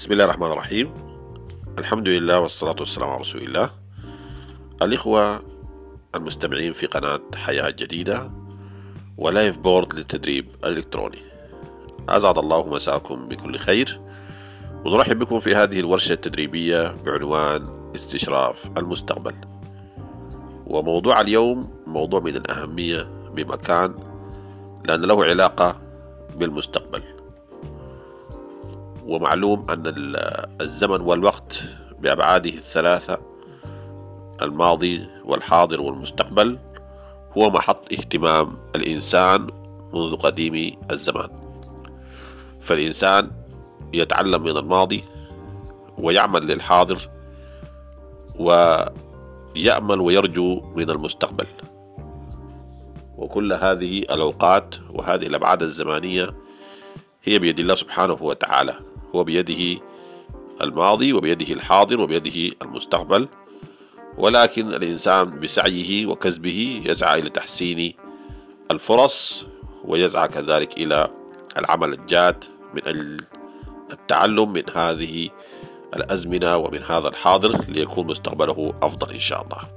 بسم الله الرحمن الرحيم. الحمد لله والصلاة والسلام على رسول الله. الإخوة المستمعين في قناة حياة جديدة ولايف بورد للتدريب الإلكتروني، أسعد الله مساكم بكل خير، ونرحب بكم في هذه الورشة التدريبية بعنوان استشراف المستقبل. وموضوع اليوم موضوع من الأهمية بمكان، لأن له علاقة بالمستقبل. ومعلوم أن الزمن والوقت بأبعاده الثلاثة، الماضي والحاضر والمستقبل، هو محط اهتمام الإنسان منذ قديم الزمان. فالإنسان يتعلم من الماضي ويعمل للحاضر ويأمل ويرجو من المستقبل. وكل هذه الأوقات وهذه الأبعاد الزمانية هي بيد الله سبحانه وتعالى، هو بيده الماضي وبيده الحاضر وبيده المستقبل، ولكن الإنسان بسعيه وكسبه يسعى إلى تحسين الفرص، ويسعى كذلك إلى العمل الجاد من أجل التعلم من هذه الأزمنة ومن هذا الحاضر ليكون مستقبله أفضل إن شاء الله.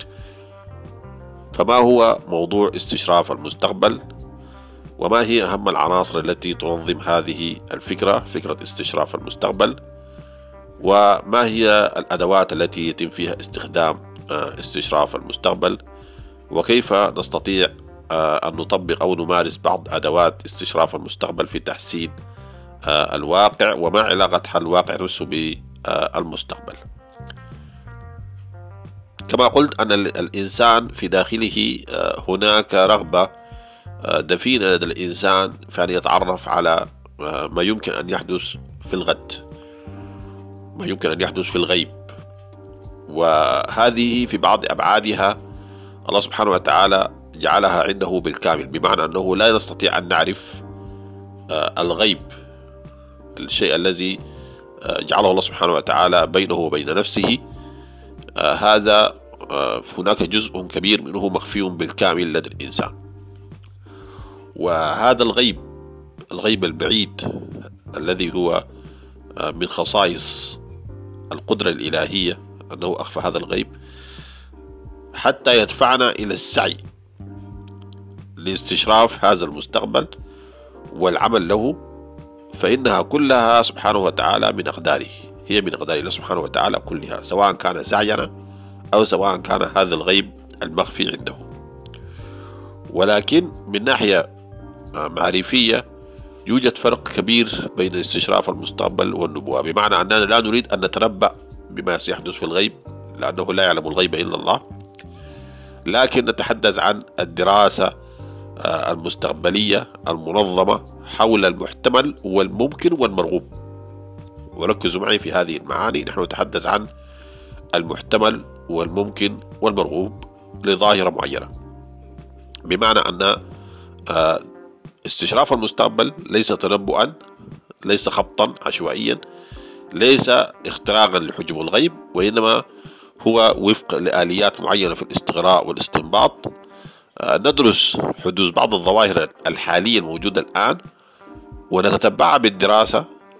فما هو موضوع استشراف المستقبل؟ وما هي أهم العناصر التي تنظم هذه الفكرة، فكرة استشراف المستقبل؟ وما هي الأدوات التي يتم فيها استخدام استشراف المستقبل؟ وكيف نستطيع أن نطبق أو نمارس بعض أدوات استشراف المستقبل في تحسين الواقع؟ وما علاقة الواقع نفسه بالمستقبل؟ كما قلت أن الإنسان في داخله هناك رغبة دفينة لدى الإنسان في أن يتعرف على ما يمكن أن يحدث في الغد، ما يمكن أن يحدث في الغيب. وهذه في بعض أبعادها الله سبحانه وتعالى جعلها عنده بالكامل، بمعنى أنه لا نستطيع أن نعرف الغيب، الشيء الذي جعله الله سبحانه وتعالى بينه وبين نفسه. هذا هناك جزء كبير منه مخفي بالكامل لدى الإنسان. وهذا الغيب البعيد الذي هو من خصائص القدرة الإلهية، أنه أخفى هذا الغيب حتى يدفعنا إلى السعي لاستشراف هذا المستقبل والعمل له. فإنها كلها سبحانه وتعالى من أقداره، هي من أقدار الله سبحانه وتعالى كلها، سواء كان سعينا أو سواء كان هذا الغيب المخفي عنده. ولكن من ناحية معرفية يوجد فرق كبير بين استشراف المستقبل والنبوة، بمعنى أننا لا نريد أن نتنبأ بما سيحدث في الغيب، لأنه لا يعلم الغيب إلا الله، لكن نتحدث عن الدراسة المستقبلية المنظمة حول المحتمل والممكن والمرغوب. وركزوا معي في هذه المعاني، نحن نتحدث عن المحتمل والممكن والمرغوب لظاهرة معينة، بمعنى أن استشراف المستقبل ليس تنبؤا، ليس خبطا عشوائيا، ليس اختراقا لحجب الغيب، وإنما هو وفق لآليات معينة في الاستقراء والاستنباط. ندرس حدوث بعض الظواهر الحالية الموجودة الآن ونتتبعها بالدراسة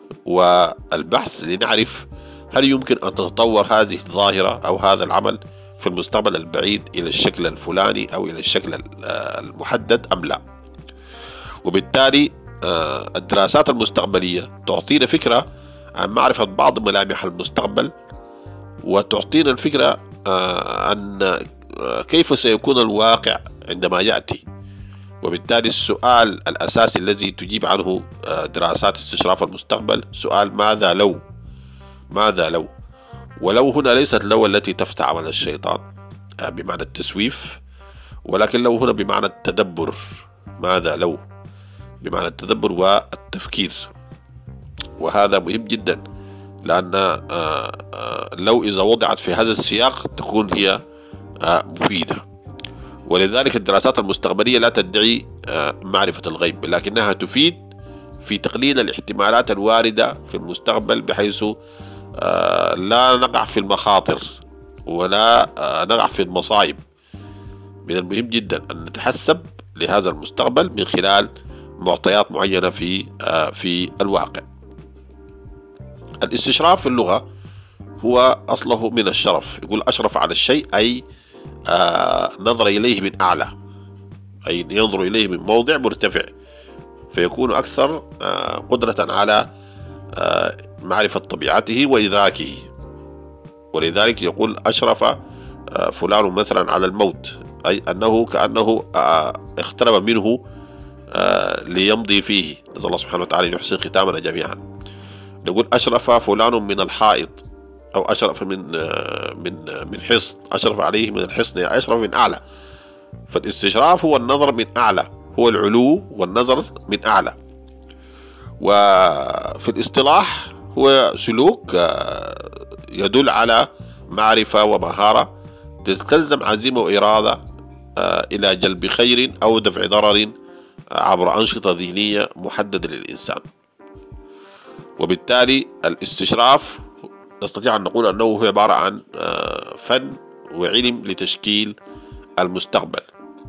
والبحث لنعرف هل يمكن أن تتطور هذه الظاهرة أو هذا العمل في المستقبل البعيد إلى الشكل الفلاني أو إلى الشكل المحدد أم لا. وبالتالي الدراسات المستقبلية تعطينا فكرة عن معرفة بعض ملامح المستقبل، وتعطينا الفكرة عن كيف سيكون الواقع عندما يأتي. وبالتالي السؤال الأساسي الذي تجيب عنه دراسات استشراف المستقبل سؤال ماذا لو؟ ماذا لو؟ ولو هنا ليست لو التي تفتح عمل الشيطان بمعنى التسويف، ولكن لو هنا بمعنى التدبر. ماذا لو؟ بمعنى التدبر والتفكير. وهذا مهم جدا، لأن لو إذا وضعت في هذا السياق تكون هي مفيدة. ولذلك الدراسات المستقبلية لا تدعي معرفة الغيب، لكنها تفيد في تقليل الاحتمالات الواردة في المستقبل، بحيث لا نقع في المخاطر ولا نقع في المصائب. من المهم جدا أن نتحسب لهذا المستقبل من خلال معطيات معينة في الواقع. الاستشراف في اللغة هو أصله من الشرف، يقول أشرف على الشيء أي نظر إليه من أعلى، أي ينظر إليه من موضع مرتفع، فيكون أكثر قدرة على معرفة طبيعته وإدراكه. ولذلك يقول أشرف فلان مثلا على الموت، أي أنه كأنه اقترب منه ليمضي فيه. نسأل الله سبحانه وتعالى أن يحسن ختامنا جميعا. نقول أشرف فلان من الحائط، أو أشرف من حصن، أشرف عليه من الحصن، يعني أشرف من أعلى. فالاستشراف هو النظر من أعلى، هو العلو والنظر من أعلى. وفي الاصطلاح هو سلوك يدل على معرفة ومهارة تستلزم عزيمة وإرادة إلى جلب خير أو دفع ضرر عبر أنشطة ذهنية محددة للإنسان. وبالتالي الاستشراف نستطيع أن نقول أنه هو عبارة عن فن وعلم لتشكيل المستقبل،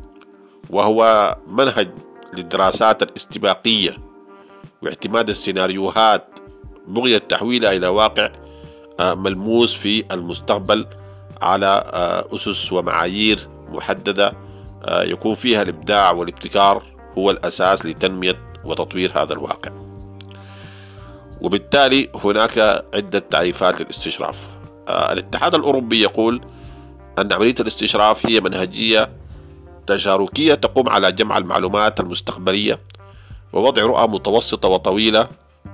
وهو منهج للدراسات الاستباقية واعتماد السيناريوهات بغية تحويلها إلى واقع ملموس في المستقبل على أسس ومعايير محددة يكون فيها الإبداع والابتكار هو الأساس لتنمية وتطوير هذا الواقع. وبالتالي هناك عدة تعريفات للاستشراف. الاتحاد الأوروبي يقول أن عملية الاستشراف هي منهجية تشاركية تقوم على جمع المعلومات المستقبلية ووضع رؤى متوسطة وطويلة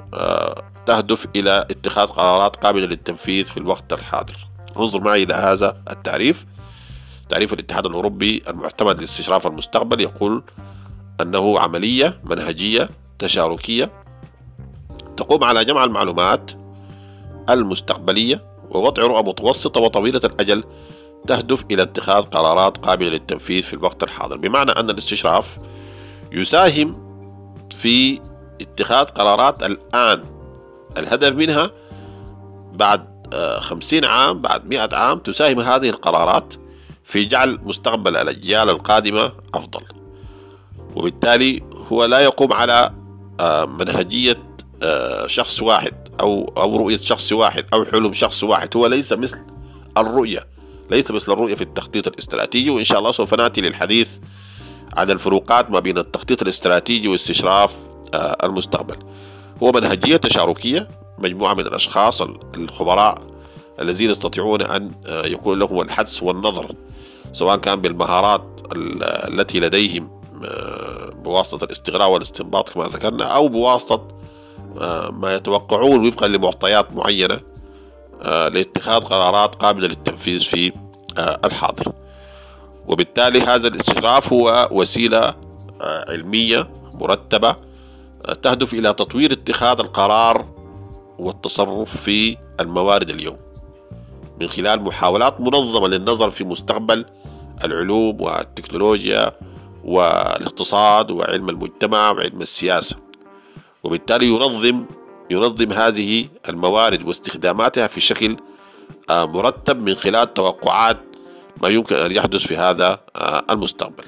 تهدف إلى اتخاذ قرارات قابلة للتنفيذ في الوقت الحاضر. انظر معي إلى هذا التعريف. تعريف الاتحاد الأوروبي المعتمد لاستشراف المستقبل يقول أنه عملية منهجية تشاركية تقوم على جمع المعلومات المستقبلية ووضع رؤى متوسطة وطويلة الأجل تهدف إلى اتخاذ قرارات قابلة للتنفيذ في الوقت الحاضر. بمعنى أن الاستشراف يساهم في اتخاذ قرارات الآن، الهدف منها بعد 50 عام، بعد 100 عام تساهم هذه القرارات في جعل مستقبل الأجيال القادمة أفضل. وبالتالي هو لا يقوم على منهجية شخص واحد أو رؤية شخص واحد أو حلم شخص واحد. هو ليس مثل الرؤية، ليس مثل الرؤية في التخطيط الاستراتيجي، وإن شاء الله سوف نأتي للحديث عن الفروقات ما بين التخطيط الاستراتيجي واستشراف المستقبل. هو منهجية تشاركية، مجموعة من الأشخاص الخبراء الذين يستطيعون أن يكون لهم الحدس والنظر، سواء كان بالمهارات التي لديهم بواسطة الاستقراء والاستنباط كما ذكرنا، أو بواسطة ما يتوقعون وفقا لمعطيات معينة لاتخاذ قرارات قابلة للتنفيذ في الحاضر. وبالتالي هذا الاستشراف هو وسيلة علمية مرتبة تهدف إلى تطوير اتخاذ القرار والتصرف في الموارد اليوم من خلال محاولات منظمة للنظر في مستقبل العلوم والتكنولوجيا والاقتصاد وعلم المجتمع وعلم السياسة. وبالتالي ينظم هذه الموارد واستخداماتها في شكل مرتب من خلال توقعات ما يمكن أن يحدث في هذا المستقبل.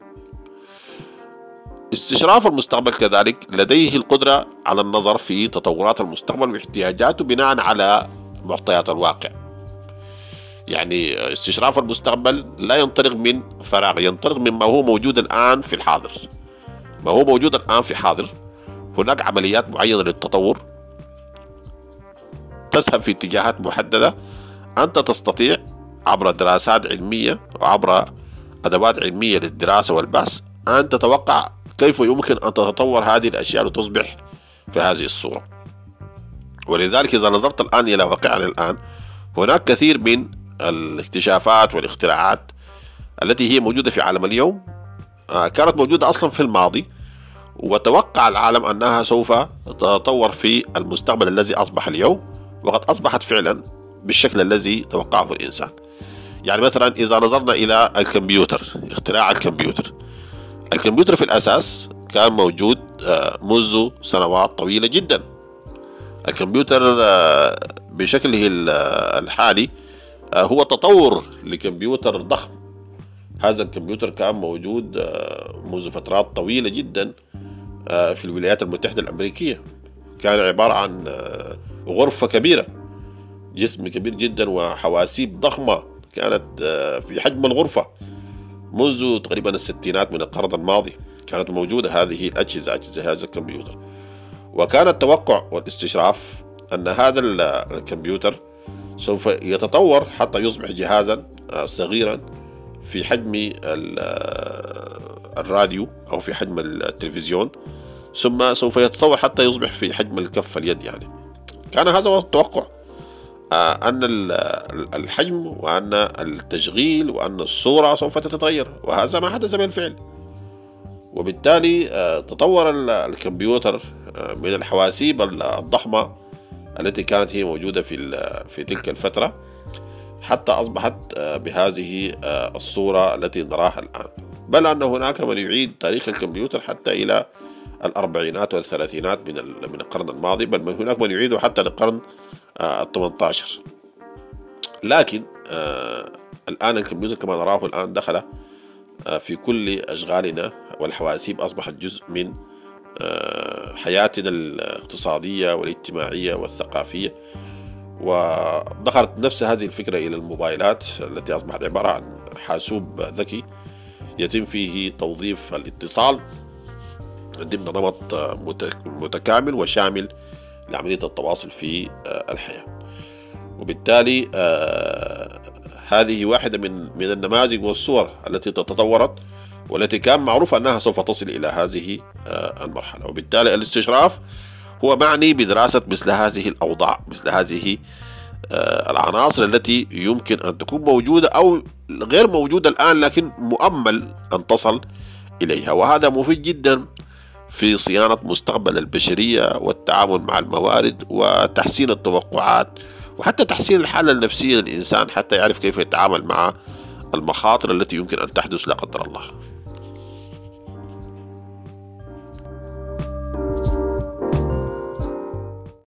استشراف المستقبل كذلك لديه القدرة على النظر في تطورات المستقبل واحتياجاته بناء على معطيات الواقع. يعني استشراف المستقبل لا ينطلق من فراغ، ينطلق مما هو موجود الآن في الحاضر. ما هو موجود الآن في الحاضر هناك عمليات معينة للتطور تذهب في اتجاهات محددة. أنت تستطيع عبر دراسات علمية وعبر أدوات علمية للدراسة والبحث أن تتوقع كيف يمكن أن تتطور هذه الأشياء لتصبح في هذه الصورة. ولذلك إذا نظرت الآن إلى واقعنا الآن، هناك كثير من الاكتشافات والاختراعات التي هي موجودة في عالم اليوم كانت موجودة أصلا في الماضي، وتوقع العالم أنها سوف تتطور في المستقبل الذي أصبح اليوم، وقد أصبحت فعلا بالشكل الذي توقعه الإنسان. يعني مثلا إذا نظرنا إلى الكمبيوتر، اختراع الكمبيوتر في الأساس كان موجود منذ سنوات طويلة جدا. الكمبيوتر بشكله الحالي هو تطور لكمبيوتر ضخم. هذا الكمبيوتر كان موجود منذ فترات طويلة جدا في الولايات المتحدة الأمريكية. كان عبارة عن غرفة كبيرة، جسم كبير جدا وحواسيب ضخمة كانت في حجم الغرفة. منذ تقريبا الستينات من القرن الماضي كانت موجودة هذه الأجهزة، أجهزة هذا الكمبيوتر. وكان التوقع والاستشراف أن هذا الكمبيوتر سوف يتطور حتى يصبح جهازا صغيرا في حجم الراديو أو في حجم التلفزيون، ثم سوف يتطور حتى يصبح في حجم الكف اليد. يعني كان هذا هو التوقع، أن الحجم وأن التشغيل وأن الصورة سوف تتغير، وهذا ما حدث بالفعل. وبالتالي تطور الكمبيوتر من الحواسيب الضخمة التي كانت هي موجودة في تلك الفترة حتى أصبحت بهذه الصورة التي نراها الآن. بل أن هناك من يعيد تاريخ الكمبيوتر حتى إلى الأربعينات والثلاثينات من القرن الماضي، بل من هناك من يعيده حتى للقرن 18. لكن الآن الكمبيوتر كما نراه الآن دخل في كل أشغالنا، والحواسيب أصبحت جزء من حياتنا الاقتصادية والاجتماعية والثقافية. ودخلت نفس هذه الفكرة إلى الموبايلات التي أصبحت عبارة عن حاسوب ذكي يتم فيه توظيف الاتصال ضمن نمط متكامل وشامل لعملية التواصل في الحياة. وبالتالي هذه واحدة من النماذج والصور التي تطورت والتي كان معروف أنها سوف تصل إلى هذه المرحلة. وبالتالي الاستشراف هو معني بدراسة مثل هذه الأوضاع، مثل هذه العناصر التي يمكن أن تكون موجودة أو غير موجودة الآن، لكن مؤمل أن تصل إليها. وهذا مفيد جدا في صيانة مستقبل البشرية والتعامل مع الموارد وتحسين التوقعات وحتى تحسين الحالة النفسية للإنسان حتى يعرف كيف يتعامل مع المخاطر التي يمكن أن تحدث لا قدر الله.